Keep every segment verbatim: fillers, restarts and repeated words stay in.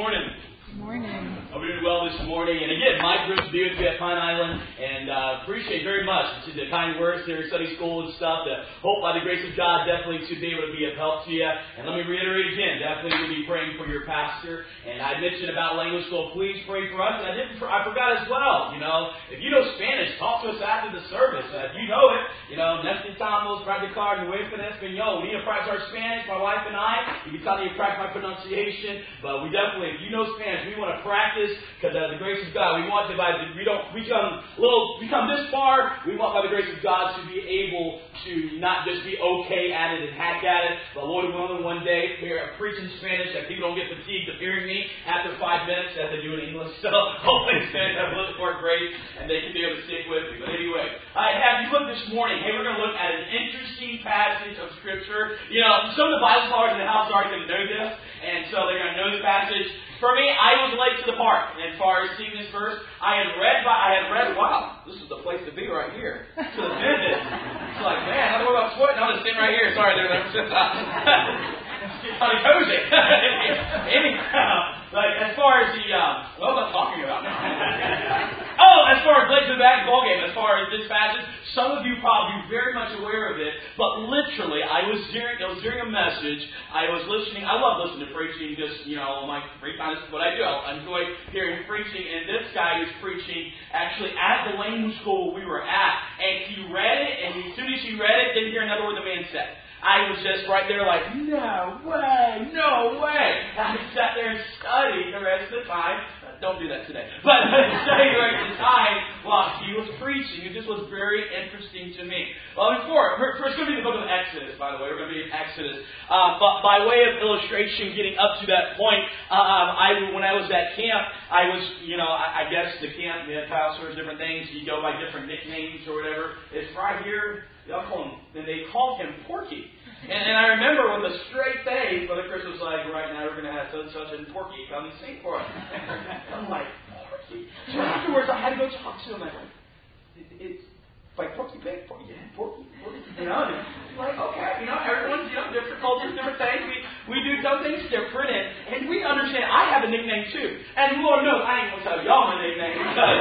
morning. Good morning. Hope you're doing well this morning. And again, Mike, great to be with you at Pine Island. And uh, appreciate very much the kind words there in Sunday school and stuff. That hope by the grace of God definitely to be able to be of help to you. And let me reiterate again, definitely we'll be praying for your pastor. And I mentioned about language school. Please pray for us. And I didn't. I forgot as well. You know, if you know Spanish, talk to us after the service. Uh, if you know it, you know, necesitamos practicar nuestro español. We need to practice our Spanish. My wife and I. You can tell me to practice my pronunciation, but we definitely, if you know Spanish, we want to practice because uh, the grace of God. We want to, by the, we don't become little, become this far. We want, by the grace of God, to be able to not just be okay at it and hack at it, but Lord willing, one day here I preach in Spanish that people don't get fatigued of hearing me after five minutes as they do in English. So hopefully it's going to have a little more grace and they can be able to stick with me. But anyway, I have you look this morning. Hey, we're going to look at an interesting passage of Scripture. You know, some of the Bible scholars in the house are going to know this, and so they're going to know this passage. For me, I was late to the park. And as far as seeing this verse, I had read, by, I had read, wow, this is the place to be right here. To the visit. It's like, man, I don't know about sweating. I'm just sitting right here. Sorry, there. It's kind of cozy. Anyhow, like as far as the, um, what was I talking about now? Oh, as far as late to the basketball game, as far as this passage, some of you probably very much aware of it, but literally, I was hearing, I was hearing a message. I was listening. I love listening to preaching. Just you know, my free time is what I do. I enjoy hearing preaching. And this guy was preaching actually at the language school we were at, and he read it. And as soon as he read it, didn't hear another word the man said. I was just right there like, no way, no way. I sat there and studied the rest of the time. Don't do that today. But studying the rest of the time while he was preaching. It just was very interesting to me. Well, before, first going to be the book of Exodus, by the way. We're going to be in Exodus. Uh, but by way of illustration, getting up to that point, um, I when I was at camp, I was, you know, I, I guess the camp, the counselors, different things, you go by different nicknames or whatever. It's right here. Y'all call him, and they called him Porky. And, and I remember with a straight face, Brother Chris was like, right now we're going to have such and such and Porky come and sing for us. I'm like, Porky? So afterwards I had to go talk to him. I'm like, it, it's like Porky Pig, Porky, yeah, Porky, Porky. You know, and I'm like, okay, you know, everyone's, you know, different cultures, different things. We we do some things different, and, and we understand. I have a nickname too. And Lord knows, I ain't going to tell y'all my nickname because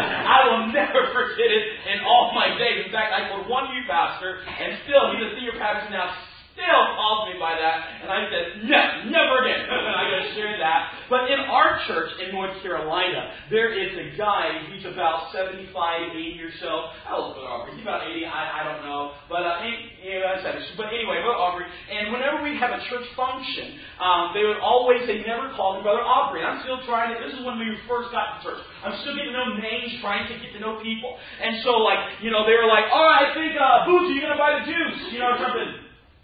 I will never forget it in all my days. In fact, I told one youth pastor, and still, he's a senior pastor now, still calls me by that, and I said, no, never again. I'm going to share that. But in our church in North Carolina, there is a guy, he's about seventy-five, eighty or so. I'll look at Aubrey. He's about eighty, I, I don't know. But uh, yeah, but anyway, but Aubrey. And whenever we have a church function, um, they would always, they never call me Brother Aubrey. And I'm still trying to, this is when we first got to church. I'm still getting to know names, trying to get to know people. And so, like, you know, they were like, all right, I think, uh, Boozy, you're going to buy the juice, you know, or something.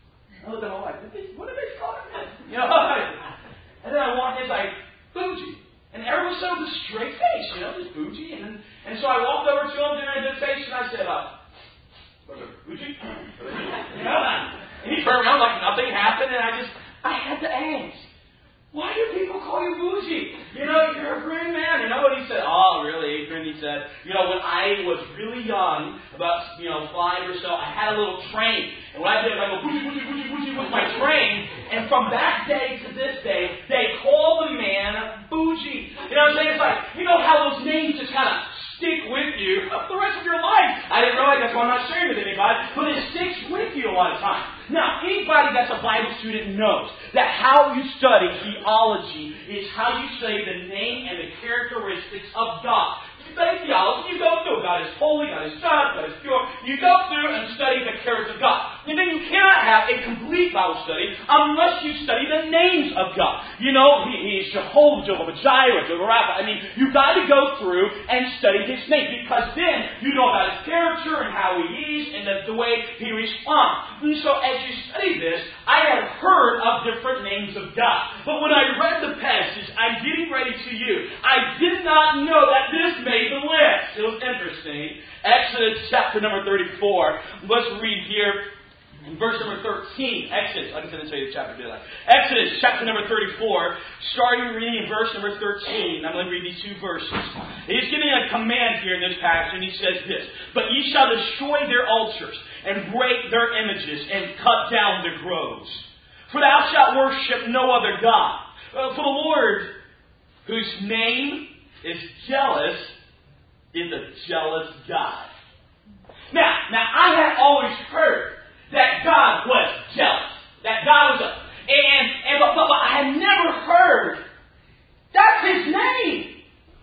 I looked at my wife, what are they calling this? You know, and then I walked in like, Bougie. And everyone said with a straight face, you know, just Bougie. And then, and so I walked over to him, did an invitation, and I said, uh, Bougie? You know, and he turned around like nothing happened, and I just, I had to ask, why do people call you Bougie? You know, you're a green man. You know what he said? Oh, really, Adrian? He said, you know, when I was really young, about, you know, five or so, I had a little train. And what I did, I go, Bougie, Bougie, Bougie, Bougie with my train. And from that day to this day, they call the man Bougie. You know what I'm saying? It's like, you know how those names just kind of stick with you the rest of your life. I didn't realize that's why I'm not sharing with anybody, but it sticks with you a lot of times. Now, anybody that's a Bible student knows that how you study theology is how you study the name and the characteristics of God. You study theology, you go through. God is holy, God is just, God is pure. You go through and study the character of God. And then you cannot have a complete Bible study unless you study the names of God. You know, He, he is Jehovah, Jehovah Jireh, Jehovah Rapha. I mean, you've got to go through and study His name because then you know about His character and how He is and the, the way He responds. And so as you study this, I had heard of different names of God. But when I read the passage, I'm getting ready to you. I did not know that this made the list. It was interesting. Exodus chapter number thirty-four. Let's read here. In verse number thirteen, Exodus, I'm going to tell you the chapter, like Exodus chapter number thirty-four, starting reading in verse number thirteen. I'm going to read these two verses. He's giving a command here in this passage, and he says this, but ye shall destroy their altars, and break their images, and cut down their groves. For thou shalt worship no other God. Uh, for the Lord whose name is jealous is a jealous God. Now, now I had always heard that God was jealous. That God was a, and, and but, but, but I had never heard that's His name.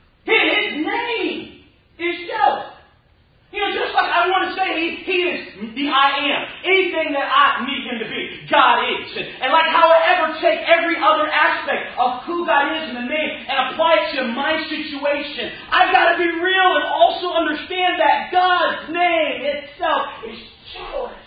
His name is jealous. You know, just like I want to say He, he is the I am. Anything that I need Him to be, God is. And, and like how I ever take every other aspect of who God is in the name and apply it to my situation, I've got to be real and also understand that God's name itself is jealous.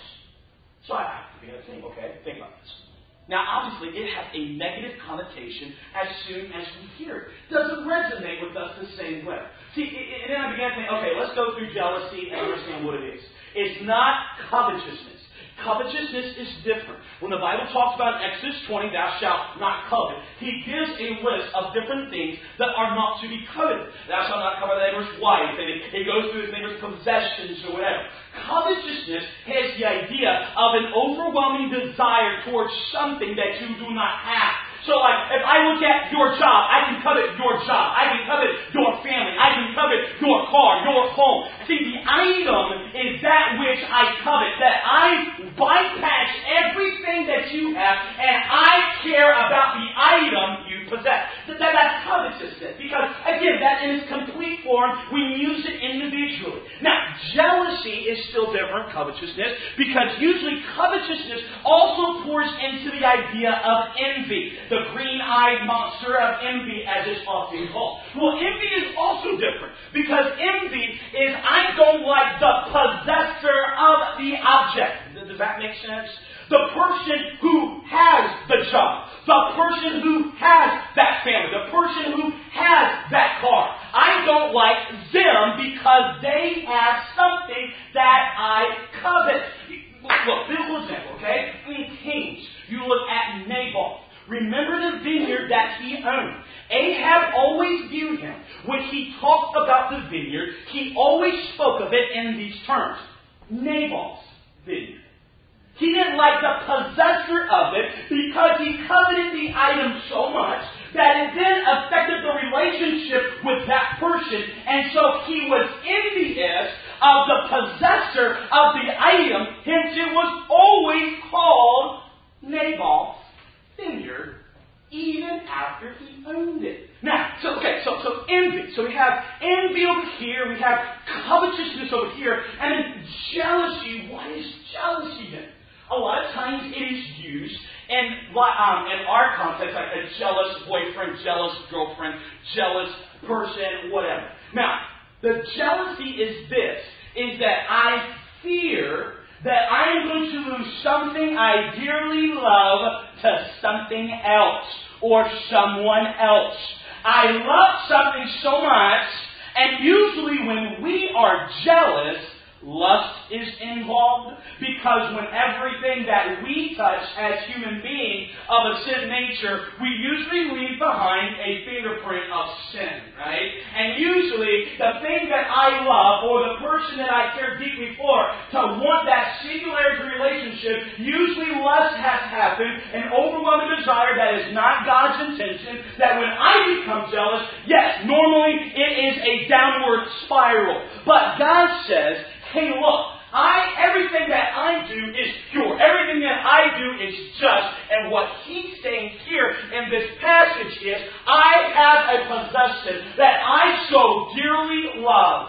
So I have to be able to think, okay, think about this. Now, obviously, it has a negative connotation as soon as we hear it. Doesn't resonate with us the same way. See, and then I began to think, okay, let's go through jealousy and understand what it is. It's not covetousness. Covetousness is different. When the Bible talks about in Exodus twenty, thou shalt not covet, He gives a list of different things that are not to be coveted. Thou shalt not covet thy neighbor's wife, and it goes through his neighbor's possessions or whatever. Covetousness has the idea of an overwhelming desire towards something that you do not have. So like, if I look at your job, I can covet your job. I can covet your family. I can covet your car, your home. See, the item is that which I covet. That I bypass everything that you have and I care about the item you possess. That, that, that's covetousness. Because, again, that in its complete form, we use it individually. Now, jealousy is still different, covetousness, because usually covetousness also pours into the idea of envy. The green-eyed monster of envy, as it's often called. Well, envy is also different, because envy is I don't like the possessor of the object. Does that make sense? The person who has the job. The person who has that family. The person who has that car. I don't like them because they have something that I covet. Look, biblical example, okay? In Kings, you look at Nabal. Remember the vineyard that he owned. Ahab always viewed him. When he talked about the vineyard, he always spoke of it in these terms. Nabal's vineyard. He didn't like the possessor of it because he coveted the item so much that it then affected the relationship with that person. And so he was envious of the possessor of the item. Hence it was always called Nabal's vineyard, even after he owned it. Now, so okay, so so envy. So we have envy over here, we have covetousness over here, and then jealousy. What is jealousy then? A lot of times it is used in, um, in our context, like a jealous boyfriend, jealous girlfriend, jealous person, whatever. Now, the jealousy is this, is that I fear that I am going to lose something I dearly love to something else or someone else. I love something so much, and usually when we are jealous, lust is involved, because when everything that we touch as human beings of a sin nature, we usually leave behind a fingerprint of sin, right? And usually the thing that I love, or the person that I care deeply for, to want that singularity relationship, usually lust has happened, an overwhelming desire that is not God's intention, that when I become jealous, yes, normally it is a downward spiral. But God says, hey, look, I everything that I do is pure. Everything that I do is just. And what He's saying here in this passage is, I have a possession that I so dearly love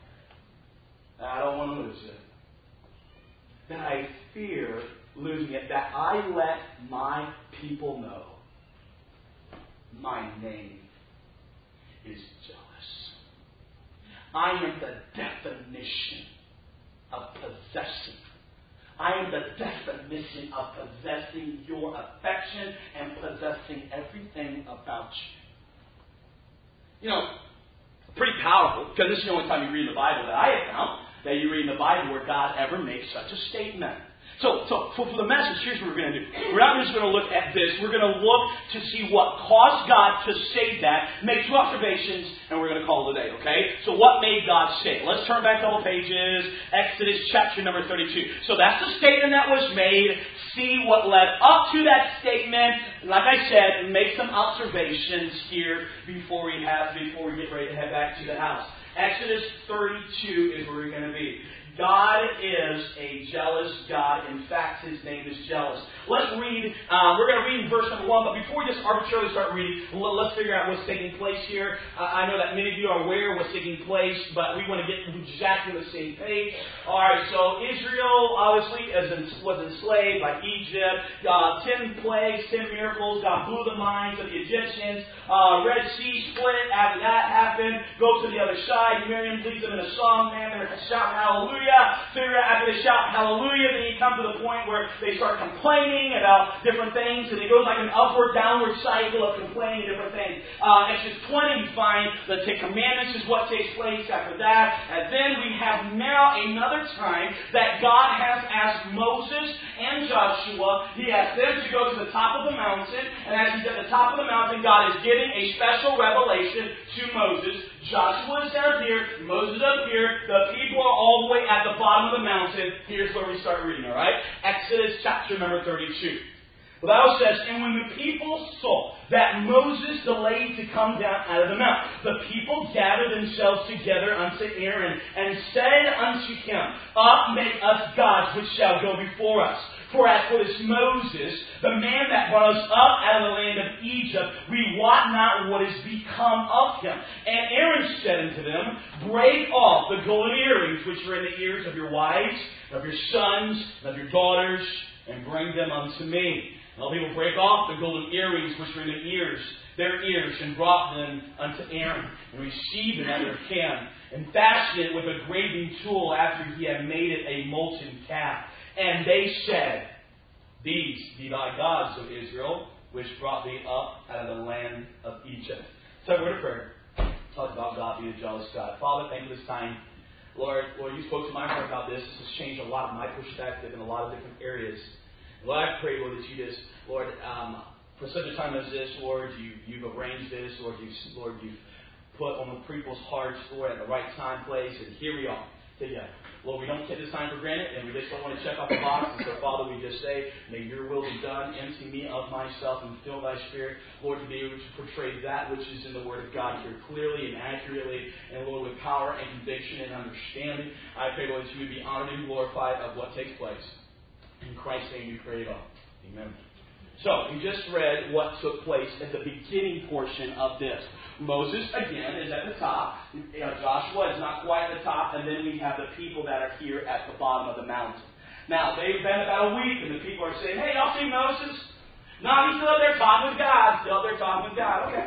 that I don't want to lose it. That I fear losing it. That I let my people know my name is jealous. I am the definition of possessing. I am the definition of possessing your affection and possessing everything about you. You know, pretty powerful, because this is the only time you read the Bible that I have found that you read in the Bible where God ever makes such a statement. So, so for, for the message, here's what we're going to do. We're not just going to look at this. We're going to look to see what caused God to say that, make two observations, and we're going to call it a day, okay? So what made God say it? Let's turn back a couple pages. Exodus chapter number thirty-two. So that's the statement that was made. see what led up to that statement. Like I said, make some observations here before we have before we get ready to head back to the house. Exodus thirty-two is where we're going to be. God is a jealous God. In fact, His name is jealous. Let's read. Um, we're going to read in verse number one. But before we just arbitrarily start reading, let's figure out what's taking place here. Uh, I know that many of you are aware of what's taking place, but we want to get exactly on the same page. All right. So Israel obviously was enslaved by Egypt. Uh, ten plagues, ten miracles. God blew the minds of the Egyptians. Uh, Red Sea split. After that happened, go to the other side. Miriam leads them in a song. Man, they're shouting hallelujah. Figure out after they shout hallelujah, then you come to the point where they start complaining about different things, and it goes like an upward, downward cycle of complaining different things. Uh, Exodus twenty, you find the Ten Commandments is what takes place after that, and then we have now another time that God has asked Moses and Joshua. He asked them to go to the top of the mountain, and as he's at the top of the mountain, God is giving a special revelation to Moses. Joshua is down here, Moses up here, the people are all the way at the bottom of the mountain. Here's where we start reading, alright? Exodus chapter number thirty-two. The Bible says, and when the people saw that Moses delayed to come down out of the mount, the people gathered themselves together unto Aaron, and said unto him, Up, make us gods which shall go before us. For as for this Moses, the man that brought us up out of the land of Egypt, we wot not what is become of him. And Aaron said unto them, Break off the golden earrings which are in the ears of your wives, of your sons, and of your daughters, and bring them unto me. And all people break off the golden earrings which were in their ears, their ears, and brought them unto Aaron, and received them out of their hand, and fashioned it with a graving tool after he had made it a molten calf. And they said, These be thy gods, O Israel, which brought thee up out of the land of Egypt. So, word of prayer. Talk about God being a jealous God. Father, thank you for this time. Lord, Lord, you spoke to my heart about this. This has changed a lot of my perspective in a lot of different areas. Lord, I pray, Lord, that you just, Lord, um, for such a time as this, Lord, you, you've arranged this. Lord, you've, Lord, you've put on the people's hearts, Lord, at the right time, place, and here we are together. Lord, we don't take this time for granted, and we just don't want to check off the box. And so, Father, we just say, may your will be done. Empty me of myself and fill thy Spirit, Lord, to be able to portray that which is in the Word of God here clearly and accurately, and, Lord, with power and conviction and understanding. I pray, Lord, that you would be honored and glorified of what takes place. In Christ's name we pray it all. Amen. So, we just read what took place at the beginning portion of this. Moses, again, is at the top. You know, Joshua is not quite at the top. And then we have the people that are here at the bottom of the mountain. Now, they've been about a week, and the people are saying, Hey, y'all see Moses? No, he's still up there talking with God. Still up there talking with God. Okay.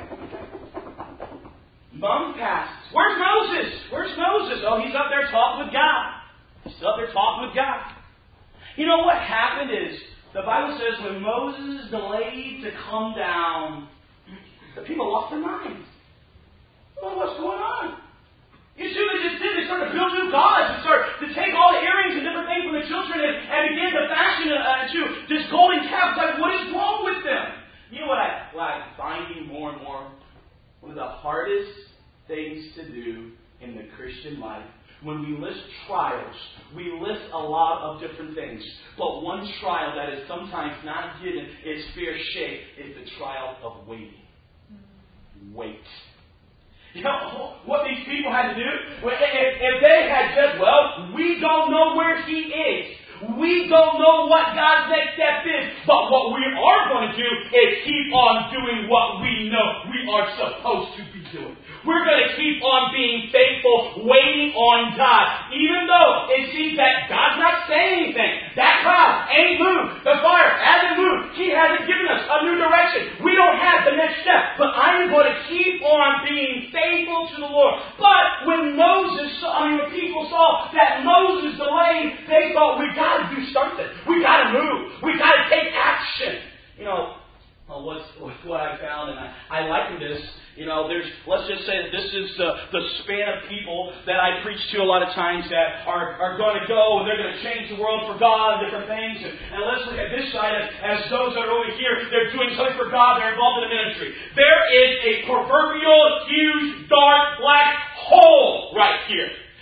Month passes. Where's Moses? Where's Moses? Oh, he's up there talking with God. He's still up there talking with God. You know what happened is, the Bible says when Moses delayed to come down, the people lost their minds. Well, what's going on? You see what they just did? They started to build new gods. They started to take all the earrings and different things from the children and, and begin to fashion it uh, to this golden calf. It's like, what is wrong with them? You know what, I, what I'm finding more and more? One of the hardest things to do in the Christian life. When we list trials, we list a lot of different things. But one trial that is sometimes not given its fair shake is the trial of waiting. Wait. You know what these people had to do? If, if they had just, well, we don't know where he is. We don't know what God's next step is. But what we are going to do is keep on doing what we know we are supposed to be doing. We're going to keep on being faithful, waiting on God. Even though it seems that God's not saying anything. That cloud ain't moved. The fire hasn't moved. He hasn't given us a new direction. We don't have the next step. But I am going to keep on being faithful to the Lord. But when Moses, I mean, when people saw that Moses delayed, they thought, we got to do something. We got to move. We got to take action. You know, well, what's, what's what I found, and I, I liken this. You know, there's, let's just say that this is the, the span of people that I preach to a lot of times that are, are going to go and they're going to change the world for God and different things. And, and let's look at this side as, as those that are over here, they're doing something for God, they're involved in the ministry. There is a proverbial, huge, dark, black hole right here.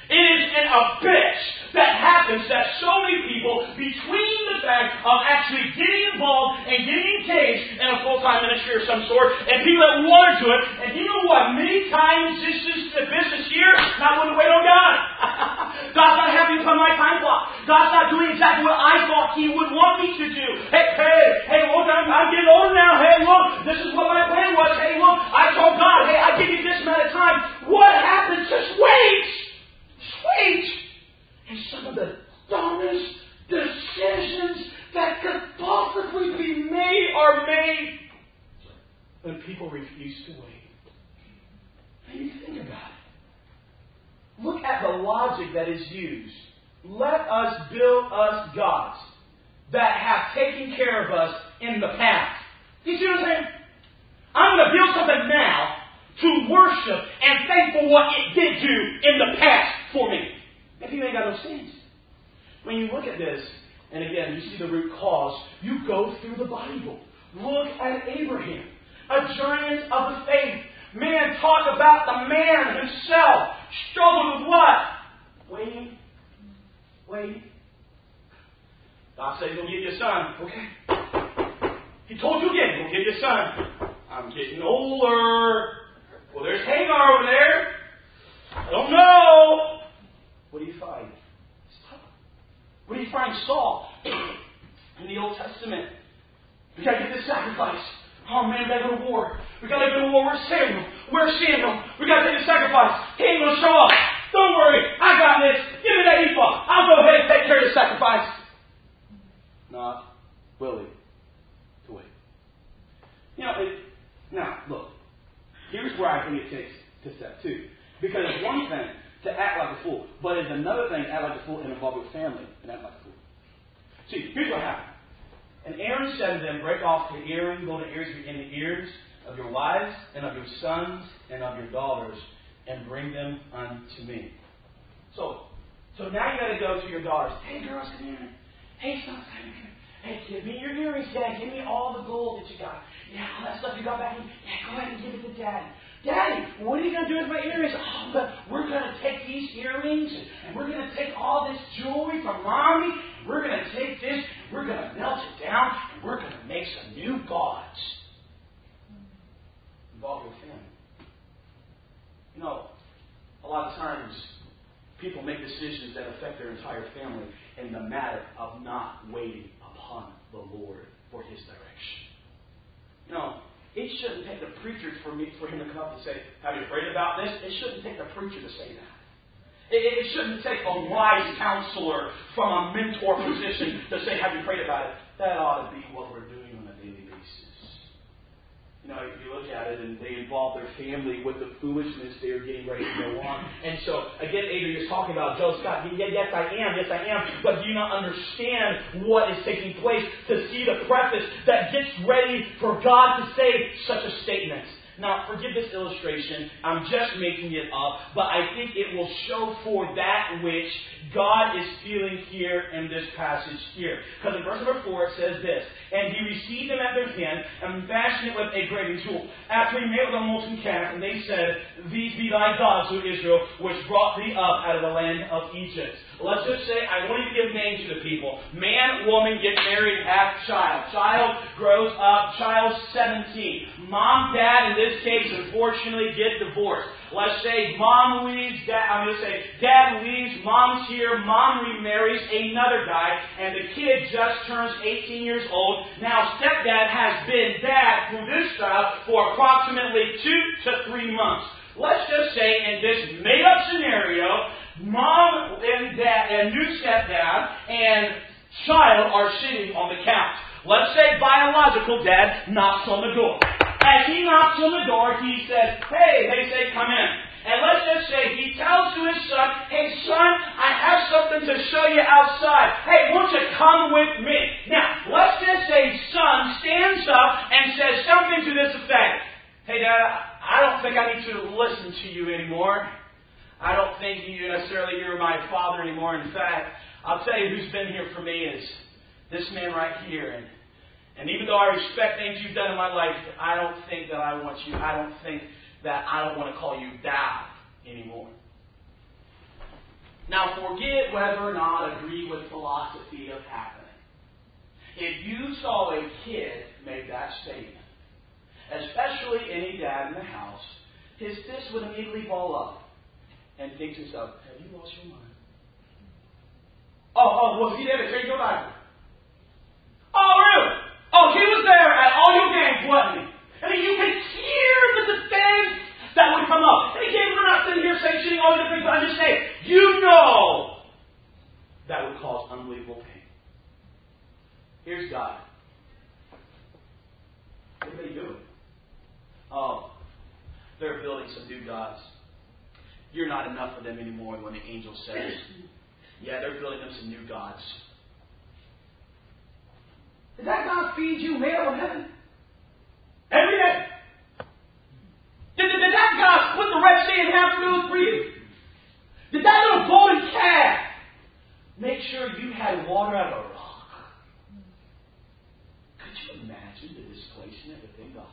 It is an abyss that happens that so many people, between the fact of actually getting involved and getting engaged in a full-time ministry of some sort, and people that want to do it, and you know what? Many times this is the business here, not willing to wait on God. God's not happy with my time clock. God's not doing exactly what I thought He would want me to do. Hey, hey, hey, look, I'm, I'm getting older now. Hey, look, this is what my plan was. Hey, look, I told God, hey, I give you this amount of time. What happens? Just wait. Just wait. And some of the dumbest decisions that could possibly be made are made when people refuse to wait. And you think about it. Look at the logic that is used. Let us build us gods that have taken care of us in the past. You see what I'm saying? I'm going to build something now to worship and thank for what it did do in the past for me. If you ain't got no sense. When you look at this, and again, you see the root cause, you go through the Bible. Look at Abraham, a giant of the faith. Man, talk about the man himself. Struggled with what? Waiting. Waiting. God said He's going to give you a son. Okay. He told you again, He's going to give you a son. I'm getting older. Well, there's Hagar over there. I don't know. What do you find? Stop. What do you find? Saul in the Old Testament. We got to get this sacrifice. Oh man, we got to go to war. We got to go to war. Where's Samuel? Where's Samuel? We got to take the sacrifice. He ain't going to show up. Don't worry. I got this. Give me that ephod. I'll go ahead and take care of the sacrifice. Not willing to wait. You know, it, now, look. Here's where I think it takes to step two. Because it's one thing to act like a fool, but it's another thing to act like a fool and involve your family and act like a fool. See, here's what happened. And Aaron said to them, break off the earring, golden ears in the ears of your wives and of your sons and of your daughters, and bring them unto me. So, so now you got to go to your daughters. Hey, girls, come here. Hey, sons, come here. Hey, give me your earrings, Dad. Give me all the gold that you got. Yeah, all that stuff you got back in. Yeah, go ahead and give it to Daddy. Daddy, what are you going to do with my earrings? Oh, but we're going to take these earrings and we're going to take all this jewelry from Mommy. And we're going to take this and we're going to melt it down and we're going to make some new gods. Involve your family. You know, a lot of times people make decisions that affect their entire family in the matter of not waiting upon the Lord for His direction. You know, it shouldn't take the preacher for me for him to come up and say, have you prayed about this? It shouldn't take the preacher to say that. It, it shouldn't take a wise counselor from a mentor position to say, have you prayed about it? That ought to be what we're doing on a daily basis. You know, if you look at it and they involve their family with the foolishness they are getting ready to go on. And so, again, Adrian is talking about Joe Scott. Yeah, yes, I am. Yes, I am. But do you not understand what is taking place to see the preface that gets ready for God to say such a statement? Now, forgive this illustration. I'm just making it up. But I think it will show for that which God is feeling here in this passage here. Because in verse number four it says this, and he received them at their hand and fashioned it with a graving tool. After he made it with a molten calf, and they said, these be thy gods, O Israel, which brought thee up out of the land of Egypt. Let's just say, I want you to give names to the people. Man, woman, get married, have child. Child grows up, child seventeen. Mom, dad, in this case, unfortunately, get divorced. Let's say mom leaves, dad, I'm going to say dad leaves, mom's here, mom remarries another guy, and the kid just turns eighteen years old. Now, stepdad has been dad through this style for approximately two to three months. Let's just say in this made-up scenario, mom and dad and new stepdad and child are sitting on the couch. Let's say biological dad knocks on the door. As he knocks on the door, he says, hey, they say, come in. And let's just say he tells to his son, hey, son, I have something to show you outside. Hey, won't you come with me? Now, let's just say son stands up and says something to this effect. Hey, Dad, I don't think I need to listen to you anymore. I don't think you necessarily you're my father anymore. In fact, I'll tell you who's been here for me is this man right here. And, and even though I respect things you've done in my life, I don't think that I want you. I don't think that I don't want to call you Dad anymore. Now, forget whether or not agree with philosophy of happening. If you saw a kid make that statement, especially any dad in the house, his fist would immediately ball up and think to himself, have you lost your mind? Oh, oh, was he there to take your Bible? Oh, really? Oh, he was there at all your games, wasn't he? I mean, you could hear the defense that would come up. And again, we're not sitting here sanctioning all the things, but I'm just saying, you know that would cause unbelievable pain. Here's God. What are they doing? Oh, they're building some new gods. You're not enough for them anymore when the angel says, yeah, they're building them some new gods. Did that God feed you manna from heaven? Every day. Did, did, did that God split the Red Sea in half food for you? Did that little golden calf make sure you had water out of a rock? Could you imagine the displacement within God?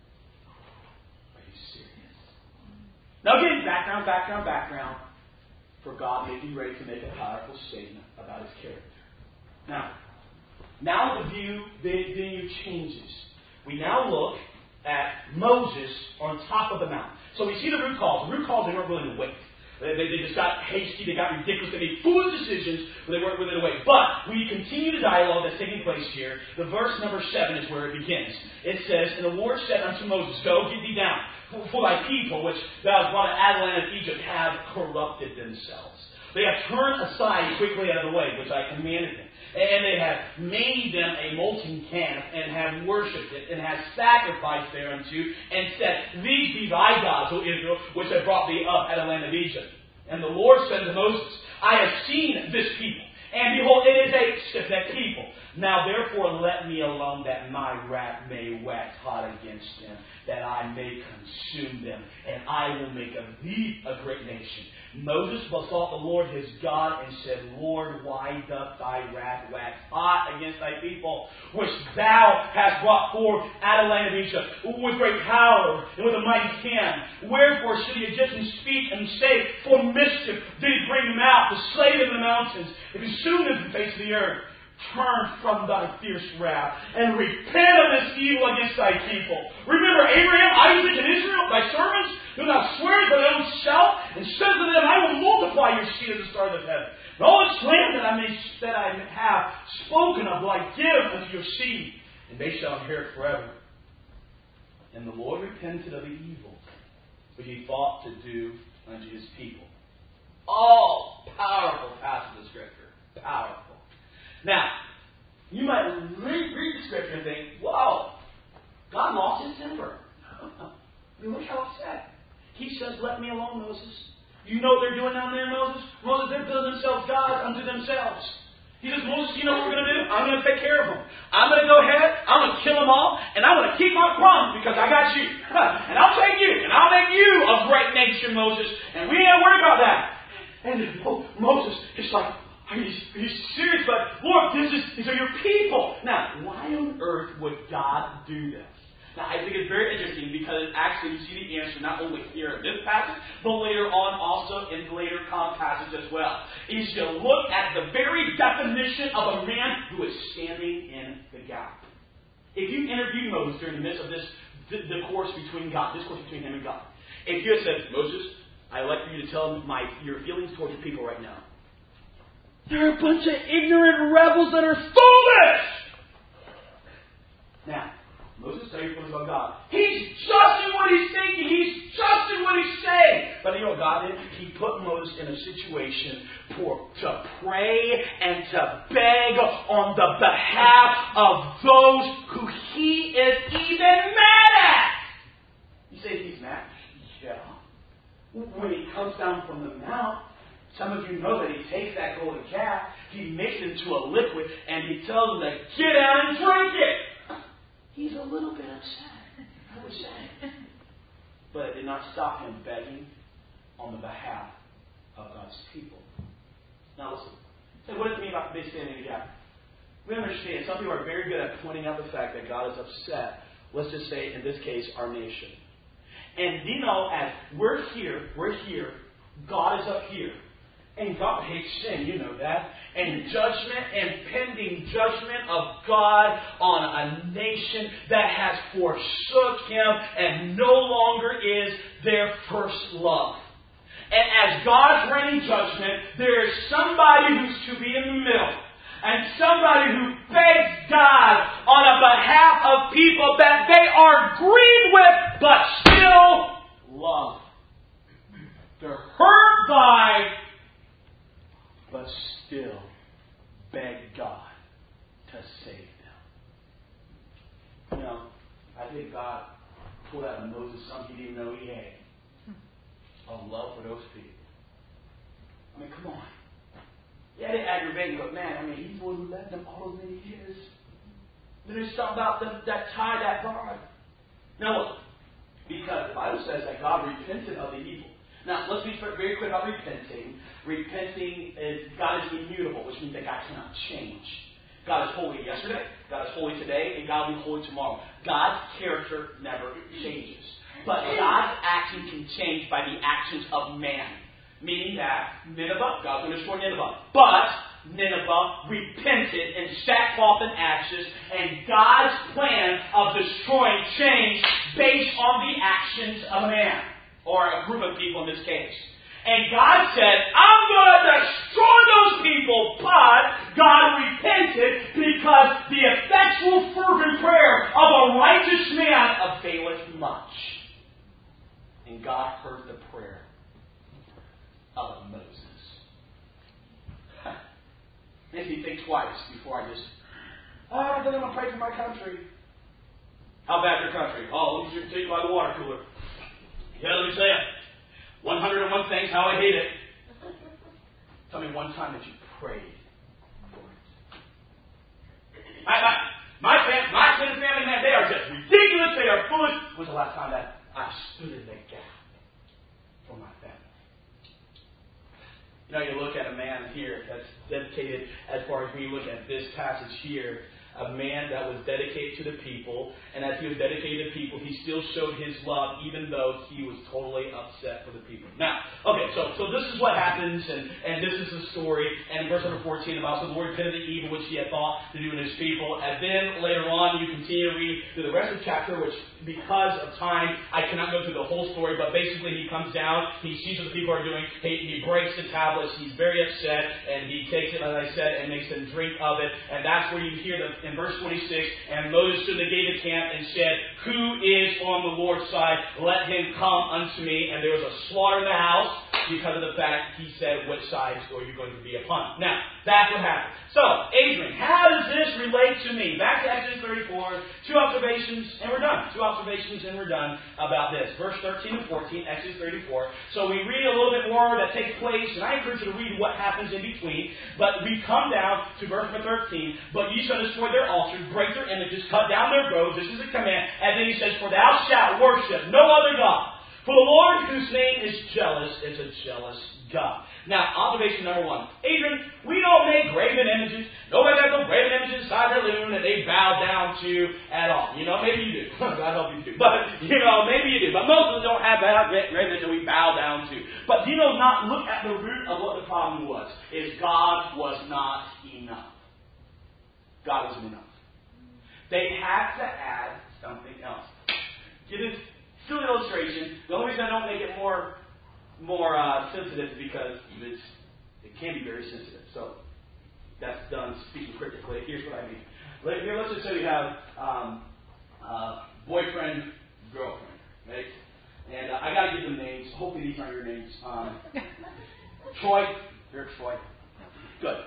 Are you serious? Now again, background, background, background. For God may be ready to make a powerful statement about His character. Now, now the view, the view changes. We now look at Moses on top of the mountain. So we see the root cause. The root cause, they weren't willing to wait. They, they, they just got hasty, they got ridiculous, they made foolish decisions, but they weren't willing to wait. But we continue the dialogue that's taking place here. The verse number seven is where it begins. It says, and the Lord said unto Moses, go, get thee down, for, for thy people, which thou hast brought out of the land of Egypt, have corrupted themselves. They have turned aside quickly out of the way, which I commanded them. And they have made them a molten calf, and have worshipped it, and have sacrificed thereunto, and said, these be thy gods, O Israel, which have brought thee up out of the land of Egypt. And the Lord said to Moses, I have seen this people, and behold, it is a stiff-necked people. Now therefore let me alone, that my wrath may wax hot against them, that I may consume them, and I will make of thee a great nation. Moses besought the Lord his God, and said, Lord, why doth thy wrath wax hot against thy people, which thou hast brought forth out of the land of Egypt, with great power and with a mighty hand? Wherefore should the Egyptians speak and say, for mischief did he bring them out, to slay them in the mountains, to consume them from the face of the earth? Turn from thy fierce wrath, and repent of this evil against thy people. Remember Abraham, Isaac, and Israel, thy servants, who thou swearest by thy own self, and said to them, I will multiply your seed as the stars of heaven. And all this land that I may that I have spoken of will I give unto your seed, and they shall inherit forever. And the Lord repented of the evil which he thought to do unto his people. All powerful passage of Scripture. Powerful. Now, you might read, read the Scripture and think, whoa, God lost his temper. I mean, look how upset. He says, let me alone, Moses. You know what they're doing down there, Moses? Moses, they're building themselves gods unto themselves. He says, Moses, you know what we're going to do? I'm going to take care of them. I'm going to go ahead, I'm going to kill them all, and I'm going to keep my promise because I got you. And I'll take you, and I'll make you a great nation, Moses. And we ain't got to worry about that. And Moses is like, Are you, are you serious? But Lord, this is these are your people. Now, why on earth would God do this? Now, I think it's very interesting because actually you see the answer not only here in this passage, but later on also in the later com passage as well. Is you look at the very definition of a man who is standing in the gap. If you interviewed Moses during the midst of this the, the course between God, discourse between him and God, if you had said, Moses, I'd like for you to tell me my your feelings towards your people right now. They're a bunch of ignorant rebels that are foolish. Now, Moses tell you feelings about God. He's just in what he's thinking. He's just in what he's saying. But you know what God did? He put Moses in a situation for, to pray and to beg on the behalf of those who he is even mad at. You say he's mad? Yeah. When he comes down from the mount, some of you know that he takes that golden calf, he makes it into a liquid, and he tells them to get out and drink it. He's a little bit upset, I would say. But it did not stop him begging on the behalf of God's people. Now listen. So what does it mean about this standing in the gap? We understand some people are very good at pointing out the fact that God is upset. Let's just say, in this case, our nation. And you know, as we're here, we're here, God is up here. And God hates sin, you know that. And judgment and pending judgment of God on a nation that has forsook Him and no longer is their first love. And as God's reigning judgment, there is somebody who's to be in the middle. And somebody who begs God on a behalf of people that they are grieved with, but still love. They're hurt by, but still beg God to save them. You know, I think God pulled out of Moses something he didn't know he had. A love for those people. I mean, come on. Yeah, they aggravate you, but man, I mean, he's the one who led them all those many years. Then there's something about them that tie that bond. Now look, because the Bible says that God repented of the evil. Now, let's be very clear about repenting. Repenting is, God is immutable, which means that God cannot change. God is holy yesterday, God is holy today, and God will be holy tomorrow. God's character never changes. But God's action can change by the actions of man. Meaning that Nineveh, God's going to destroy Nineveh. But Nineveh repented in sackcloth and ashes, and God's plan of destroying changed based on the actions of a man, or a group of people in this case. And God said, I'm going to destroy those people, but God repented because the effectual fervent prayer of a righteous man availeth much. And God heard the prayer of Moses. Makes me think twice before I just, oh, I think I'm going to pray for my country. How bad's your country? Oh, let me just take you by the water cooler. Yeah, let me say it. one hundred and one things how I hate it. Tell me one time that you prayed for it. My, my, my, fam- my extended family, man, they are just ridiculous. They are foolish. When's the last time that I stood in the gap for my family? You know, you look at a man here that's dedicated, as far as we look at this passage here, a man that was dedicated to the people, and as he was dedicated to people, he still showed his love, even though he was totally upset for the people. Now, okay, so so this is what happens, and, and this is the story, and verse number fourteen about, so the Lord repented of the evil which he had thought to do in his people, and then later on, you continue to read through the rest of the chapter, which, because of time, I cannot go through the whole story, but basically he comes down, he sees what the people are doing, he, he breaks the tablets, he's very upset, and he takes it, as I said, and makes them drink of it, and that's where you hear the in verse twenty-six, and Moses stood in the gate of the camp and said, who is on the Lord's side? Let him come unto me. And there was a slaughter in the house because of the fact he said, which side are you going to be upon? Now, that's what happened. So, Adrian, how does this relate to me? Back to Exodus thirty-four, two observations, and we're done. Two observations, and we're done about this. Verse thirteen and fourteen, Exodus thirty-four. So we read a little bit more that takes place, and I encourage you to read what happens in between. But we come down to verse number thirteen. But ye shall destroy their altars, break their images, cut down their groves. This is a command. And then he says, for thou shalt worship no other God. For the Lord, whose name is jealous, is a jealous God. Now, observation number one. Adrian, we don't make graven images. Nobody has no graven images inside their living room that they bow down to at all. You know, maybe you do. God help you do. But, you know, maybe you do. But most of us don't have that graven image that we bow down to. But, you know, not look at the root of what the problem was. Is God was not enough. God wasn't enough. They had to add something else. Get this silly illustration. The only reason I don't make it more more uh, sensitive is because it's, it can be very sensitive. So that's done speaking critically. Here's what I mean. Here, let's just say we have um, uh, boyfriend, girlfriend, right? And uh, I got to give them names. Hopefully these aren't your names. Um, Troy. You're Troy. Good.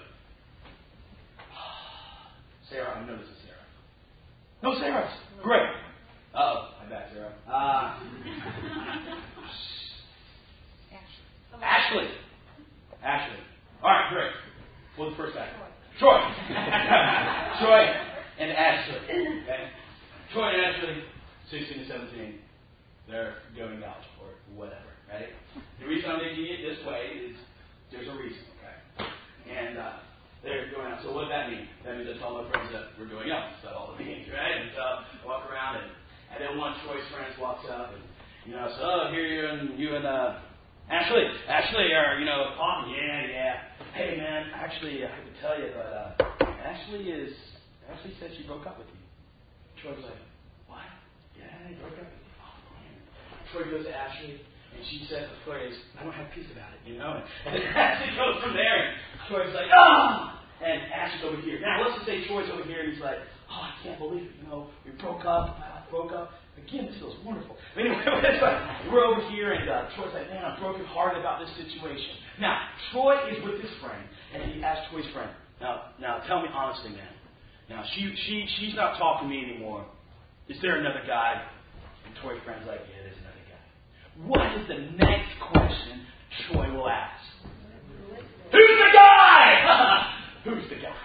Sarah. I know this is Sarah. No, Sarah's. Great. Uh-oh. I bet, Sarah. Uh, Ashley. Ashley. All right, great. What's the first Ashley? Troy. Troy and Ashley. Okay? Troy and Ashley, sixteen to seventeen, they're going out or whatever, right? The reason I'm making it this way is there's a reason, okay? And uh, they're going out. So what does that mean? That means I tell my friends that we're going out. That's all it means, right? And so I walk around, and, and then one of Troy's friends walks up, and, you know, so, oh, here you and, you and, uh, Ashley, Ashley, or, you know, coffee, yeah, yeah. Hey, man, actually, I have to tell you, but uh, Ashley is, Ashley said she broke up with you. Troy was like, what? Yeah, he broke up with you. Oh, man. Troy goes to Ashley, and she says the phrase, I don't have peace about it, you know? And then Ashley goes from there, and Troy's like, oh! And Ashley's over here. Now, let's just say Troy's over here, and he's like, oh, I can't believe it, you know, we broke up, I broke up. Again, this feels wonderful. Anyway, it's like, we're over here, and uh, Troy's like, man, I'm brokenhearted about this situation. Now, Troy is with his friend, and he asks Troy's friend, now, now, tell me honestly, man. Now, she, she, she's not talking to me anymore. Is there another guy? And Troy's friend's like, yeah, there's another guy. What is the next question Troy will ask? Who's the guy? Who's the guy?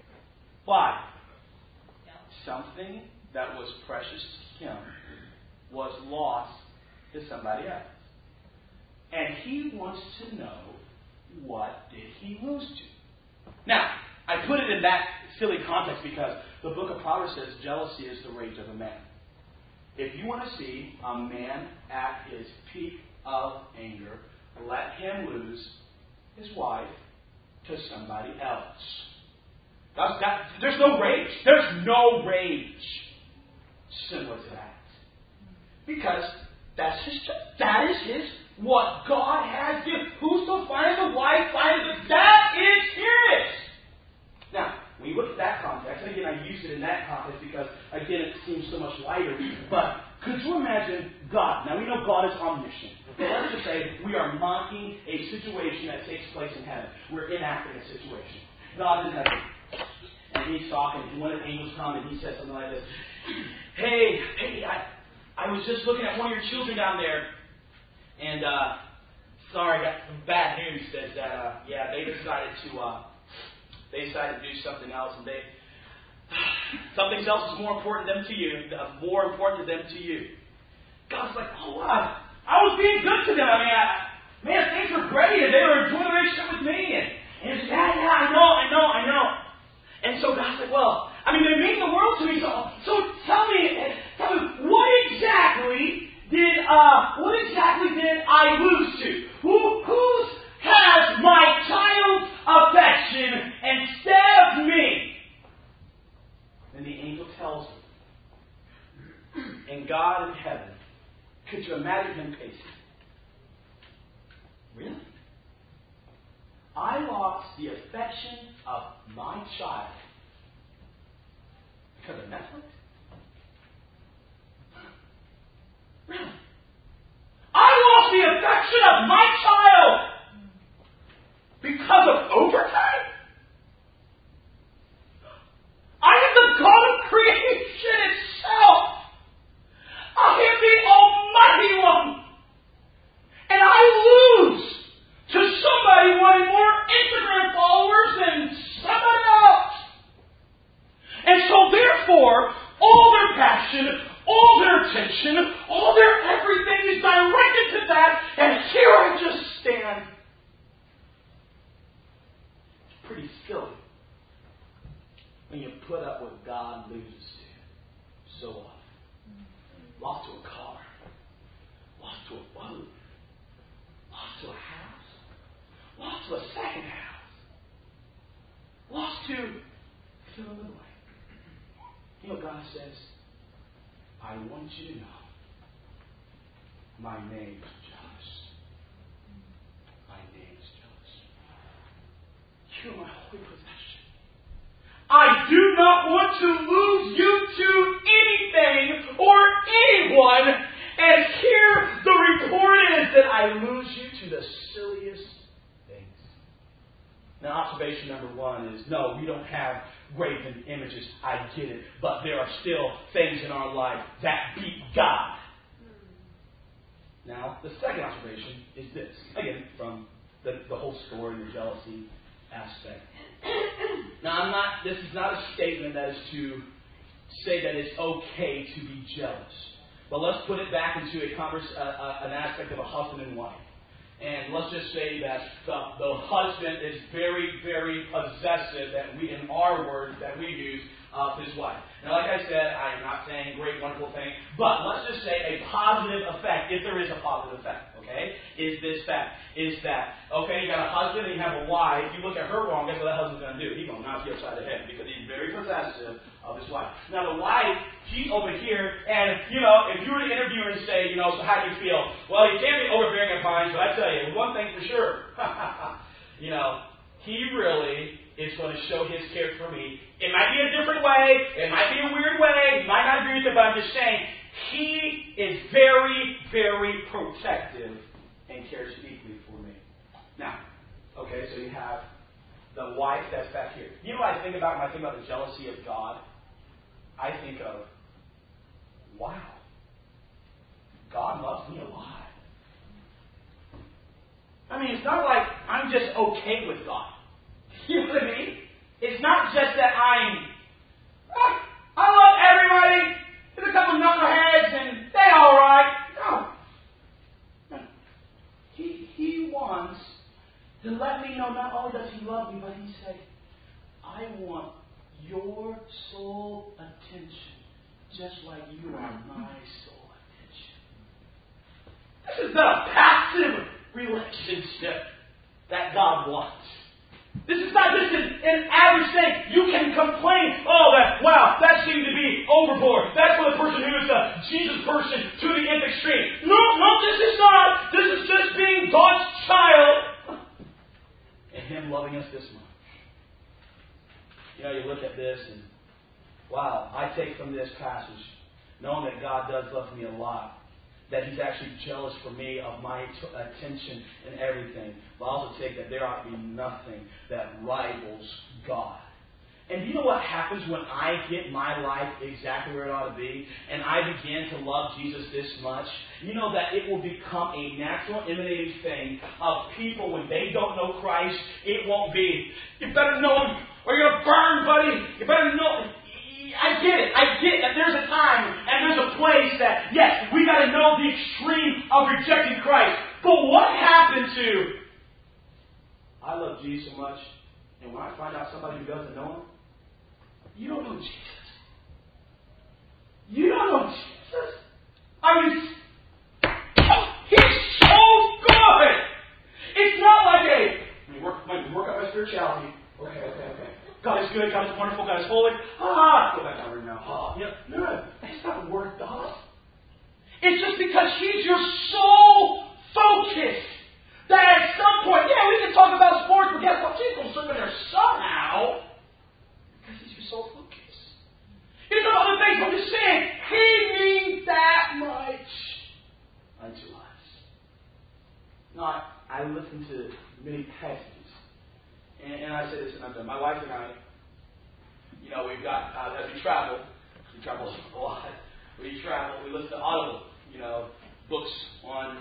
Why? Something that was precious to him was lost to somebody else. And he wants to know, what did he lose to? Now, I put it in that silly context because the book of Proverbs says jealousy is the rage of a man. If you want to see a man at his peak of anger, let him lose his wife to somebody else. That's, that, there's no rage. There's no rage similar to that. Because that's his, that is his, what God has given. Whoso finds a wife finds a, that is his. Now, when you look at that context, and again, I use it in that context because, again, it seems so much lighter. But could you imagine God? Now, we know God is omniscient. But let's just say we are mocking a situation that takes place in heaven. We're enacting a situation. God is in heaven. And he's talking, and one of the angels come, and he says something like this. Hey, hey, I, I was just looking at one of your children down there. And, uh, sorry, I got some bad news. That, that uh, yeah, they decided to, uh, they decided to do something else. And they, something else is more important to them to you, uh, more important to them to you. God's like, oh, wow, I was being good to them. I mean, I, man, things were great, and they were enjoying the relationship with me. And, and it's, yeah, yeah, I know, I know, I know. And so God's like, well, I mean, they mean the world to me. So, so tell me, tell me, what exactly did, uh, what exactly did I lose to? Who, whose has my child's affection instead of me? And the angel tells him. And God in heaven, could you imagine him pacing? Really? I lost the affection of my child because of Netflix? Really? I lost the affection of my child because of overtime? I am the God of creation itself. I am the Almighty One. And I lose to somebody wanting more Instagram followers than somebody else. And so therefore, all their passion, all their attention, all their everything is directed to that, and here I just stand. It's pretty silly when you put up what God loses to so often. Lost to a car, lost to a boat, lost to a house, lost to a second house, lost to fill in the blank. You know, God says, I want you to know my name is jealous. My name is jealous. You're my holy possession. I do not want to lose you to anything or anyone. And here the report is that I lose you to the silliest things. Now, observation number one is, no, we don't have graven images. I get it. But there are still things in our life that beat God. Now, the second observation is this. Again, from the, the whole story, the jealousy aspect. Now, I'm not. This is not a statement that is to say that it's okay to be jealous. But let's put it back into a converse, uh, uh, an aspect of a husband and wife. And let's just say that the, the husband is very, very possessive, that we, in our words that we use, of his wife. Now, like I said, I'm not saying great, wonderful thing, but let's just say a positive effect, if there is a positive effect, okay, is this fact, is that, okay, you got a husband and you have a wife, you look at her wrong, guess what that husband's going to do? He's going to knock you upside the head because he's very possessive of his wife. Now the wife, she's over here, and, you know, if you were to interview her and say, you know, so how do you feel? Well, you can't be overbearing at times, but I tell you, one thing for sure, you know, he really is going to show his care for me. It might be a different way, it might be a weird way, you might not agree with it, but I'm just saying, he is very, very protective and cares deeply for me. Now, okay, so you have the wife that's back here. You know what I think about when I think about the jealousy of God? I think of, wow, God loves me a lot. I mean, it's not like I'm just okay with God. You know what I mean? It's not just that I'm, oh, I love everybody. There's a couple knuckleheads and they all right. No. no. He, he wants to let me know not only does he love me, but he said, I want your sole attention just like you are my sole attention. This is not a passive relationship that God wants. This is not just an, an average thing. You can complain, oh, that, wow, that seemed to be overboard. That's for the person who is a Jesus person to the nth extreme. No, no, this is not. This is just being God's child. And Him loving us this much. You know, you look at this and, wow, I take from this passage, knowing that God does love me a lot, that He's actually jealous for me of my t- attention and everything. But I also take that there ought to be nothing that rivals God. And you know what happens when I get my life exactly where it ought to be, and I begin to love Jesus this much? You know that it will become a natural emanating thing of people when they don't know Christ. It won't be, you better know Him or you're going to burn, buddy. You better know Him. I get it. I get that there's a time and there's a place that, yes, we got to know the extreme of rejecting Christ. But what happened to, I love Jesus so much, and when I find out somebody who doesn't know Him, you don't know Jesus. You don't know Jesus. I mean, oh, He's so good. It's not like a, let me work, let me work out my spirituality. Okay, okay, okay. God is good, God is wonderful, God is holy. Ah, go back down right now. Ah, yeah. No, no, that's not the word of God. It's just because He's your sole focus. That at some point, yeah, we can talk about sports, but guess what? Jesus will slip in there somehow. Because He's your sole focus. Here's some other things, I'm just saying, He means that much unto us. Now, I listen to many passages. And, and I say this, and I'm done. My wife and I, you know, we've got, uh, as we travel, we travel a lot. We travel, we listen to Audible, you know, books on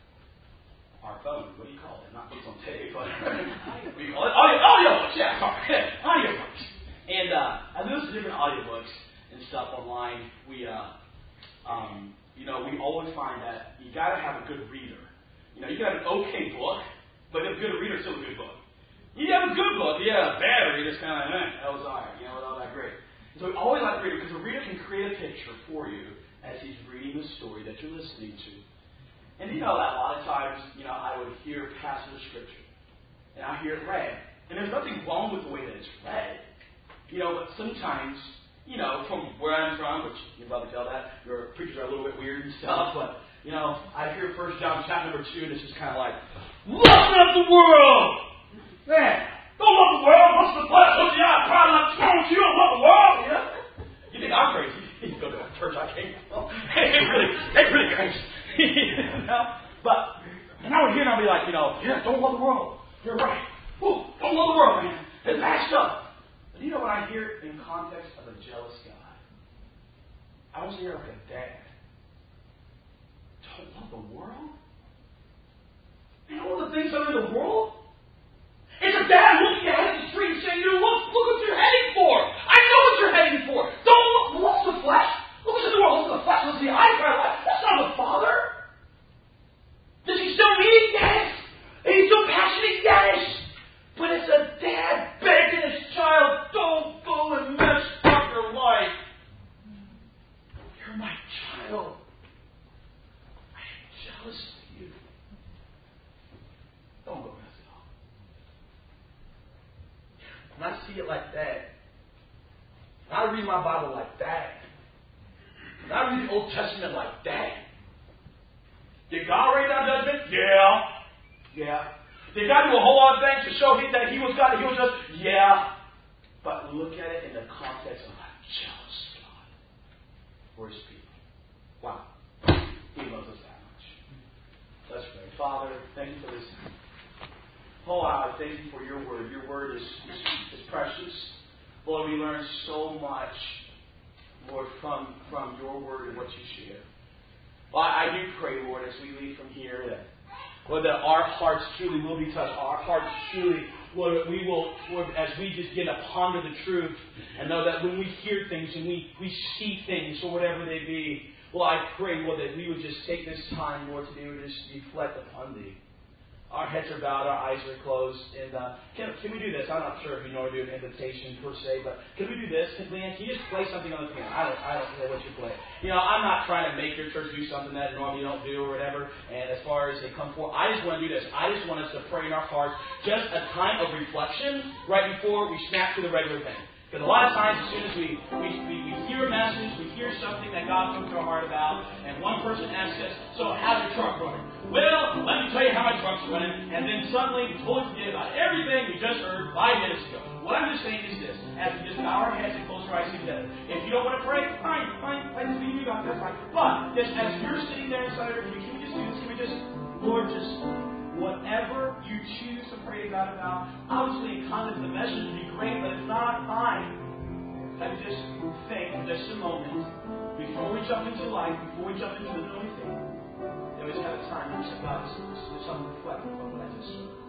our phone. What do you call it? Not books on tape, but what do you call it? Audio, audiobooks, yeah, sorry. Audiobooks. And uh, as we listen to different audiobooks and stuff online, we, uh, um, you know, we always find that you got to have a good reader. You know, you can have an okay book, but a good reader is still a good book. You have a good book, yeah, a bad reader is kind of like, eh, that was all right, you know, not that great. And so we always like the reader because the reader can create a picture for you as he's reading the story that you're listening to. And you know that a lot of times, you know, I would hear a passage of Scripture, and I hear it read. And there's nothing wrong with the way that it's read. You know, but sometimes, you know, from where I'm from, which you can probably tell that, your preachers are a little bit weird and stuff, but, you know, I hear First John chapter number two, and it's just kind of like, love not the world! Man, don't love the world. What's the flesh? What's the eye? Pride not strong. You don't love the world. You know? You think I'm crazy? You go to the church I came from. Hey, really, hey, really crazy. You know? But, and I would hear and I'd be like, you know, yeah, don't love the world. You're right. Ooh, don't love the world, man. It's mashed up. But you know what I hear in context of a jealous God? I was here like a dad. Don't love the world? You know all the things that are in the world? It's a dad looking ahead of the street and saying, you know, look, look what you're heading for. I know what you're heading for. Don't look, look to the flesh. Look to the world. Look to the flesh. Look to the eye. That's not the Father. Does He still need? Yes. Is He still passionate? Yes. But it's a dad begging his child, don't go and mess up your life. You're my child. I am jealous of you. see it like that. And I read my Bible like that. And I read the Old Testament like that. Did God rain down judgment? Yeah. Yeah. Did God do a whole lot of things to show him that He was God and He was just? Yeah. But look at it in the context of a jealous God for His people. Wow. He loves us that much. Let's pray. Father, thank you for this time. Oh, I thank you for your word. Your word is, is, is precious. Lord, we learn so much, Lord, from, from your word and what you share. Well, I do pray, Lord, as we leave from here, that, Lord, that our hearts truly will be touched. Our hearts truly, Lord, we will, Lord, as we just get to ponder the truth and know that when we hear things and we, we see things or whatever they be, well, I pray, Lord, that we would just take this time, Lord, to be able to just reflect upon Thee. Our heads are bowed, our eyes are closed, and uh, can, can we do this? I'm not sure if you know how to do an invitation per se, but can we do this? Can, Leanne, can you just play something on the piano? I don't, I don't know what you play. You know, I'm not trying to make your church do something that normally you don't do or whatever. And as far as they come forward, I just want to do this. I just want us to pray in our hearts, just a time of reflection right before we snap to the regular thing. Because a lot of times, as soon as we, we, we, we hear a message, we hear something that God comes to our heart about, and one person asks us, so how's your truck running? Well, let me tell you how my truck's running, and then suddenly we totally forget about everything we just heard five minutes ago. What I'm just saying is this, as we just bow our heads and close our eyes together. If you don't want to pray, fine, fine, fine, to be you, God, that's fine. But just as you're sitting there inside of your pew, can we just do this? Can we just, Lord, just whatever you choose to pray to God about, obviously in context of the message would be great, but if not, fine. Have you just think for just a moment, before we jump into life, before we jump into the new thing, then we just have a time to just, God, just, just, just reflect on what I just said.